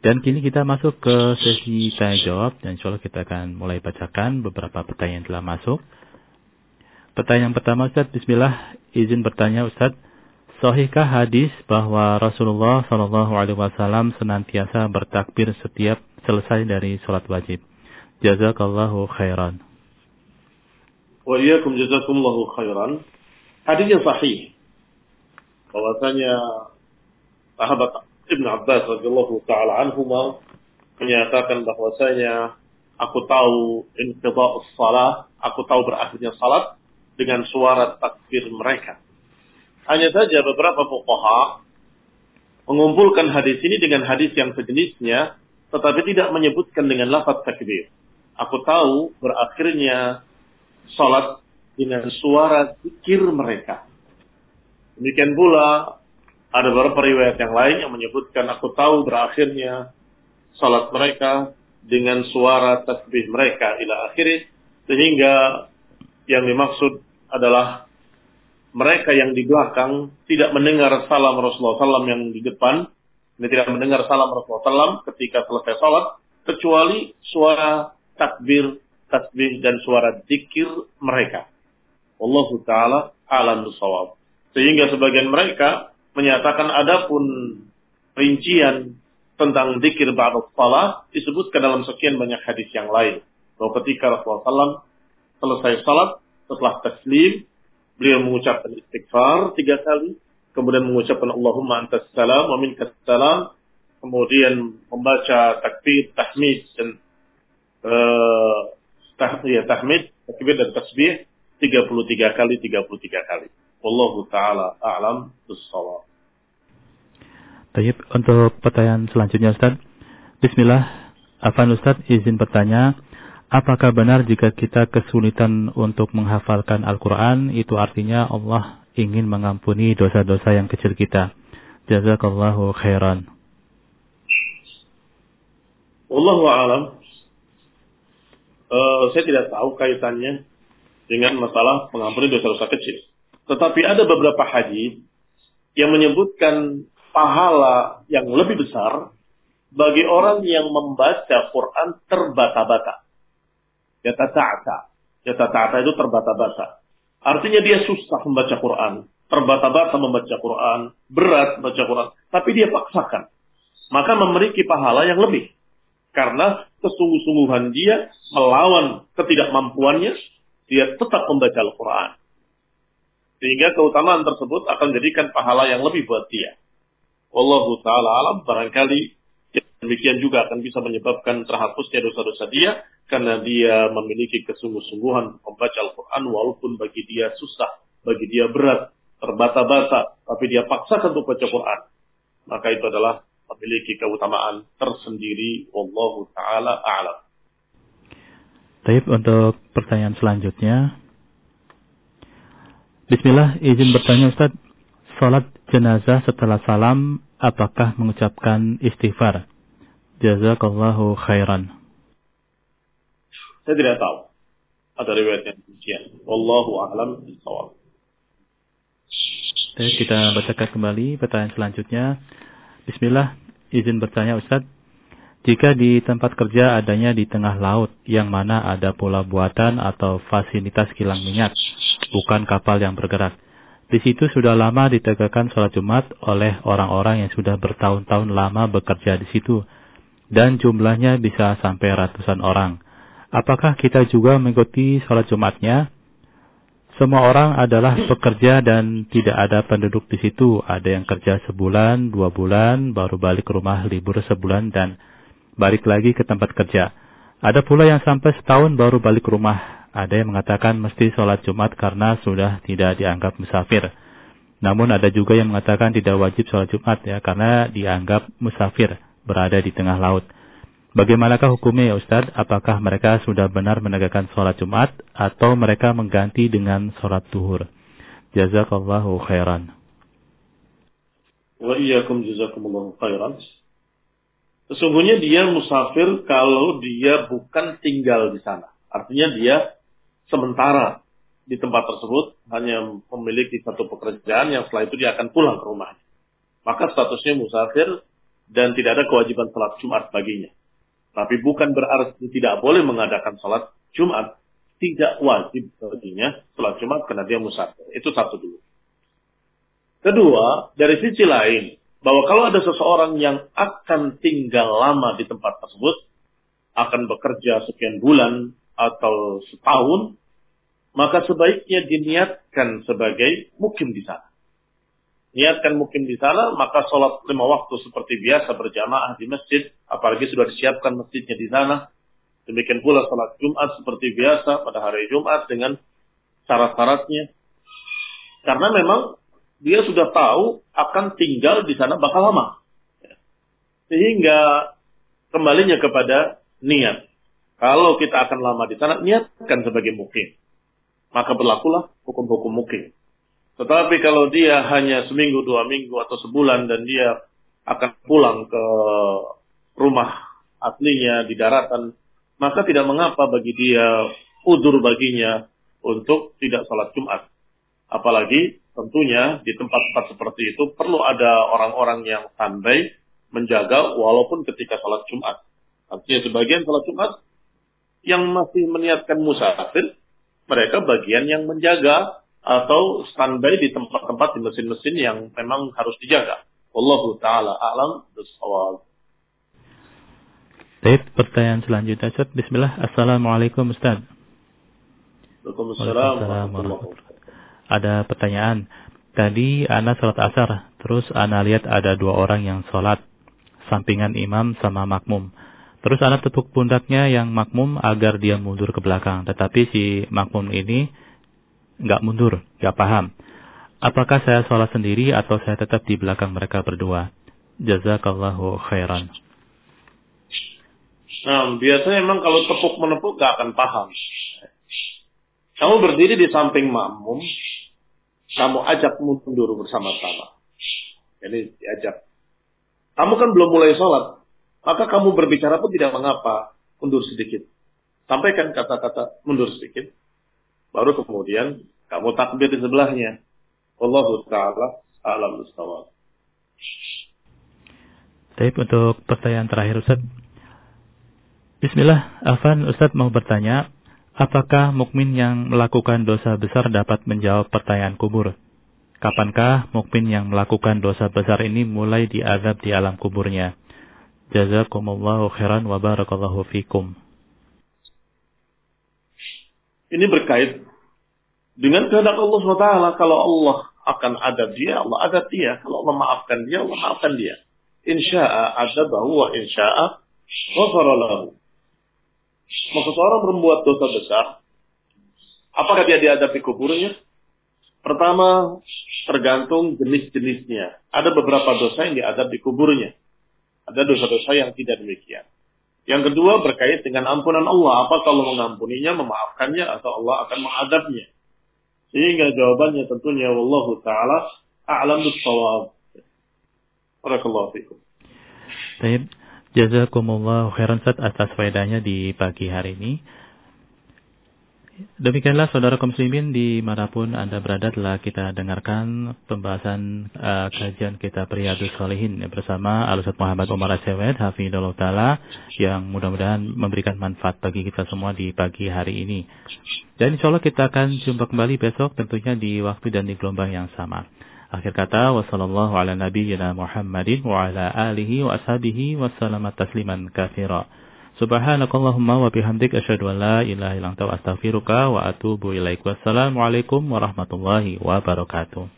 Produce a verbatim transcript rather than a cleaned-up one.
Dan kini kita masuk ke sesi tanya jawab dan insya Allah kita akan mulai bacakan beberapa pertanyaan yang telah masuk. Pertanyaan pertama Ustaz, bismillah, izin bertanya Ustaz, sahihkah hadis bahwa Rasulullah shallallahu alaihi wasallam senantiasa bertakbir setiap selesai dari sholat wajib? Jazakallahu khairan. Wa iyyakum jazakumullahu khairan. Hadisnya sahih. Bahwasanya sahabat Ibn Abbas radhiyallahu taala anhuma menyatakan bahwasanya aku tahu inqidha'us shalah, aku tahu berakhirnya salat dengan suara takbir mereka. Hanya saja beberapa fuqaha mengumpulkan hadis ini dengan hadis yang sejenisnya tetapi tidak menyebutkan dengan lafaz takbir. Aku tahu berakhirnya salat dengan suara zikir mereka. Demikian pula ada beberapa riwayat yang lain yang menyebutkan aku tahu berakhirnya salat mereka dengan suara tasbih mereka ila akhirih, sehingga yang dimaksud adalah mereka yang di belakang tidak mendengar salam Rasulullah sallallahu alaihi wasallam yang di depan, ini tidak mendengar salam Rasulullah sallallahu alaihi wasallam ketika selesai salat kecuali suara takbir, tasbih dan suara zikir mereka. Wallahu taala a'lam bishawab. Sehingga sebagian mereka menyatakan adapun rincian tentang zikir ba'da shalah disebutkan dalam sekian banyak hadis yang lain. Bahwa ketika Rasulullah sallallahu alaihi wasallam selesai salat, setelah taslim, beliau mengucapkan istighfar tiga kali, kemudian mengucapkan Allahumma antas salam wa minkas salam, kemudian membaca takbir, tahmid dan uh, tah, ya, tahmid, takbir dan tasbih tiga puluh tiga kali, tiga puluh tiga kali. Wallahu ta'ala a'lam bis-shawab. Baik, untuk pertanyaan selanjutnya Ustaz. Bismillah, Afan Ustaz izin bertanya, apakah benar jika kita kesulitan untuk menghafalkan Al-Quran, itu artinya Allah ingin mengampuni dosa-dosa yang kecil kita? Jazakallahu khairan. Wallahu a'lam. Uh, saya tidak tahu kaitannya dengan masalah mengampuni dosa-dosa kecil. Tetapi ada beberapa hadis yang menyebutkan pahala yang lebih besar bagi orang yang membaca Quran terbata-bata. Yatata'ata. Yatata'ata itu terbata-bata. Artinya dia susah membaca Quran. Terbata-bata membaca Quran. Berat membaca Quran. Tapi dia paksakan. Maka memiliki pahala yang lebih. Karena kesungguh-sungguhan dia melawan ketidakmampuannya. Dia tetap membaca Al-Quran. Sehingga keutamaan tersebut akan menjadikan pahala yang lebih buat dia. Wallahu ta'ala alam, barangkali demikian juga akan bisa menyebabkan terhapusnya dosa-dosa dia, karena dia memiliki kesungguh-sungguhan membaca Al-Quran, walaupun bagi dia susah, bagi dia berat, terbata-bata, tapi dia paksakan untuk baca Quran. Maka itu adalah memiliki keutamaan tersendiri. Wallahu ta'ala a'lam. Baik, untuk pertanyaan selanjutnya. Bismillah, izin bertanya Ustaz, salat jenazah setelah salam, apakah mengucapkan istighfar? Jazakallahu khairan. Saya tidak tahu. Ada riwayat yang demikian. Wallahu a'lam bishawab. Baik, kita bacakan kembali pertanyaan selanjutnya. Bismillah, izin bertanya Ustaz, jika di tempat kerja adanya di tengah laut, yang mana ada pulau buatan atau fasilitas kilang minyak, bukan kapal yang bergerak. Di situ sudah lama ditegakkan sholat Jumat oleh orang-orang yang sudah bertahun-tahun lama bekerja di situ. Dan jumlahnya bisa sampai ratusan orang. Apakah kita juga mengikuti sholat Jumatnya? Semua orang adalah pekerja dan tidak ada penduduk di situ. Ada yang kerja sebulan, dua bulan, baru balik ke rumah libur sebulan dan balik lagi ke tempat kerja. Ada pula yang sampai setahun baru balik ke rumah. Ada yang mengatakan mesti sholat Jumat karena sudah tidak dianggap musafir. Namun ada juga yang mengatakan tidak wajib sholat Jumat ya karena dianggap musafir berada di tengah laut. Bagaimanakah hukumnya ya Ustaz? Apakah mereka sudah benar menegakkan sholat Jumat atau mereka mengganti dengan sholat duhur? Jazakallahu khairan. Wa iyyakum jazakumullahu khairan. Sesungguhnya dia musafir kalau dia bukan tinggal di sana. Artinya dia sementara di tempat tersebut hanya memiliki satu pekerjaan yang setelah itu dia akan pulang ke rumahnya. Maka statusnya musafir dan tidak ada kewajiban salat Jumat baginya. Tapi bukan berarti tidak boleh mengadakan salat Jumat. Tidak wajib baginya salat Jumat karena dia musafir. Itu satu dulu. Kedua, dari sisi lain, bahwa kalau ada seseorang yang akan tinggal lama di tempat tersebut, akan bekerja sekian bulan atau setahun, maka sebaiknya diniatkan sebagai mukim di sana. Niatkan mukim di sana, maka sholat lima waktu seperti biasa berjamaah di masjid, apalagi sudah disiapkan masjidnya di sana. Demikian pula sholat Jumat seperti biasa pada hari Jumat dengan syarat-syaratnya. Karena memang dia sudah tahu akan tinggal di sana bakal lama. Sehingga kembalinya kepada niat. Kalau kita akan lama di sana, niatkan sebagai mukim. Maka berlakulah hukum-hukum mukim. Tetapi kalau dia hanya seminggu, dua minggu, atau sebulan, dan dia akan pulang ke rumah aslinya di daratan, maka tidak mengapa bagi dia, udzur baginya untuk tidak salat Jumat. Apalagi tentunya di tempat-tempat seperti itu perlu ada orang-orang yang standby menjaga walaupun ketika salat Jumat. Artinya sebagian salat Jumat yang masih meniatkan musafir, mereka bagian yang menjaga atau standby di tempat-tempat di mesin-mesin yang memang harus dijaga. Wallahu ta'ala a'lam bishawab. Baik, pertanyaan selanjutnya Ustaz. Bismillah. Assalamualaikum Ustaz. Waalaikumsalam warahmatullahi wabarakatuh. Ada pertanyaan. Tadi ana salat asar, terus ana lihat ada dua orang yang salat sampingan imam sama makmum. Terus ana tepuk pundaknya yang makmum agar dia mundur ke belakang, tetapi si makmum ini enggak mundur, enggak paham. Apakah saya salat sendiri atau saya tetap di belakang mereka berdua? Jazakallahu khairan. Nah, biasanya memang kalau tepuk-menepuk gak akan paham. Kamu berdiri di samping makmum, kamu ajak mundur bersama-sama. Jadi diajak. Kamu kan belum mulai sholat, maka kamu berbicara pun tidak mengapa, mundur sedikit. Sampaikan kata-kata mundur sedikit, baru kemudian kamu takbir di sebelahnya. Wallahu ta'ala a'lam bishawab. Baik, untuk pertanyaan terakhir Ustaz. Bismillah, Afan, Ustaz mau bertanya, apakah mukmin yang melakukan dosa besar dapat menjawab pertanyaan kubur? Kapankah mukmin yang melakukan dosa besar ini mulai diazab di alam kuburnya? Jazakumullahu khairan wa barakallahu fikum. Ini berkait dengan kehendak Allah subhanahu wa taala. Kalau Allah akan adab dia, Allah adab dia. Kalau Allah maafkan dia, Allah maafkan dia. Insya'a adabahu wa insya'a ghafara lahu. Maka seorang berbuat dosa besar, apakah dia diadab di kuburnya? Pertama, tergantung jenis-jenisnya. Ada beberapa dosa yang diadab di kuburnya. Ada dosa-dosa yang tidak demikian. Yang kedua, berkait dengan ampunan Allah. Apakah Allah mengampuninya, memaafkannya, atau Allah akan mengadabnya? Sehingga jawabannya tentunya wallahu ta'ala a'lam bis-shawab. Barakallahu fikum. Baik, jazakumullahu khairan Ustaz atas faedahnya di pagi hari ini. Demikianlah saudara kaum muslimin dimanapun Anda berada, telah kita dengarkan pembahasan uh, kajian kitab Riyadhus Shalihin bersama Al-Ustaz Muhammad Omar As-Sawed hafizahullah taala, yang mudah-mudahan memberikan manfaat bagi kita semua di pagi hari ini. Dan insyaallah kita akan jumpa kembali besok tentunya di waktu dan di gelombang yang sama. Akhir kata, wassallallahu ala nabiyyina Muhammadin wa ala alihi wa ashabihi wa sallama tasliman katsira. Subhanakallahumma wa bihamdik asyhadu an la ilaha illa anta astaghfiruka wa atubu ilaik. Wassalamualaikum warahmatullahi wabarakatuh.